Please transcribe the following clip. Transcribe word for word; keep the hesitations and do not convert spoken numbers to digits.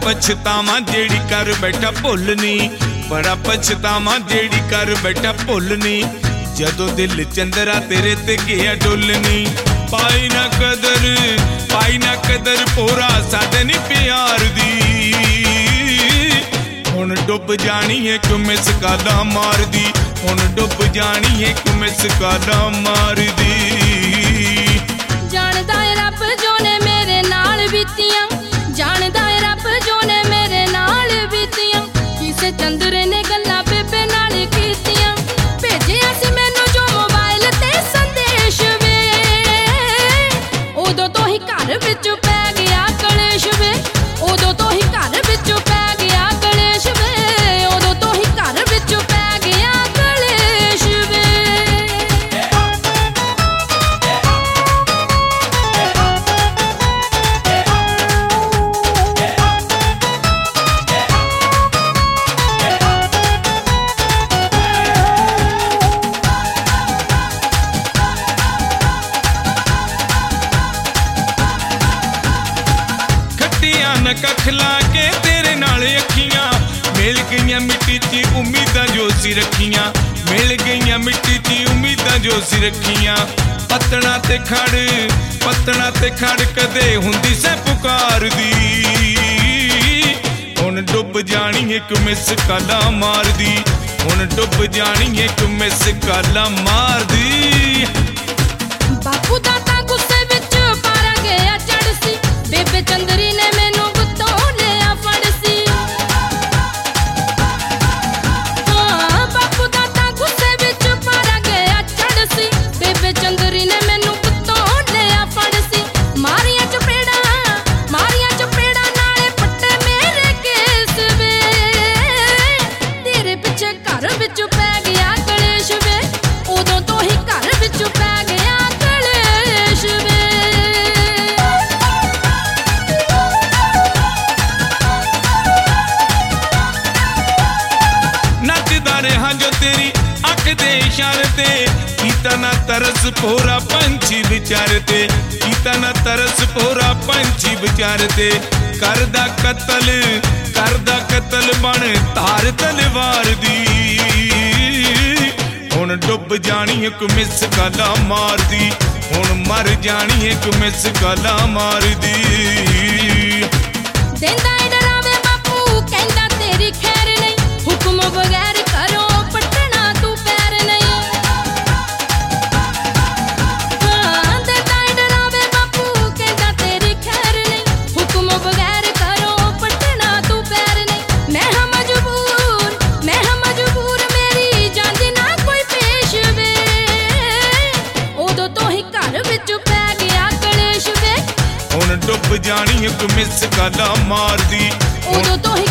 पछतावा जेड़ी कर बैठा भुलनी, बड़ा पछतावा जेड़ी कर बैठा भुलनी, जदों दिल चंदरा तेरे ते गया डुलनी। पाई ना कदर पाई ना कदर पोरा साडे नी प्यार दी, हुण डुब जानी है क्यों मिस काला मार दी, हुण डुब जानी है क्यों मिस काला मार दी। जानदा है रब जो ने मेरे नाल बीतियां, जानदा है रब जो ने मेरे नाल बीतियां, किसे चंदरे ने गल्लां बेबे नाल कीतियां। भेजिया सी मैनू जो मोबाइल ते संदेश वे, उदों तो ही घर विच पै गया कलेश वे, उदों तो ही घर विच पै गया कलेश वे, उदों तो ही घर विच पै गया कलेश वे। कख ला के तेरे नाल अखियां मिल गईयां मिट्टी ची उम्मीदां जो सी रखियां, मिल गईयां मिट्टी ची उम्मीदां जो सी रखियां। पत्तना ते खड़ पत्तना ते खड़ कदे हुंदी से पुकार दी, हुण डुब जानी है क्यों मिस काला मार दी, हुण डुब जानी है क्यों मिस काला मार दी। बापू दादा गुस्से विच पारा गया चढ़ सी, बेबे चंदरी ने मैनू गुत्तों लिया फड़ सी। हाँ बापू दादा गुस्से विच पारा गया चढ़ सी, बेबे चंदरी ने मैनू गुत्तों लिया फड़ सी। मारिया चपेड़ा मारिया चपेड़ा नाले पट्टे मेरे केस वे, तेरे पिछे घर विच पै गया कलेश वे, उदों तो ही घर विच पै गया कलेश वे। नचदा रहा जो तेरी अख दे इशारे ते, कीता ना तरस पोरा पंछी विचार ते, कीता ना तरस पोरा पंछी विचार ते। करदा कतल करदा कतल बन धार तलवार दी, हुण डुब जानी है क्यों मिस काला मार दी, हुण मर जानी है क्यों मिस काला मार दी। देंदा है डरावे बापू कहंदा तेरी खैर नहीं, हुक्म बगैर करो पटना तू पैर नहीं। हाँ देंदा है डरावे बापू कहंदा तेरी खैर नहीं, हुक्म बगैर करो पटना तू पैर नहीं। मैं हां मजबूर मैं हां मजबूर मेरी जांदी ना कोई पेश वे, उदों तो ही घर विच पै गया कलेश वे, हुण डुब जानी है क्यों मिस काला मार दी, उदों तो ही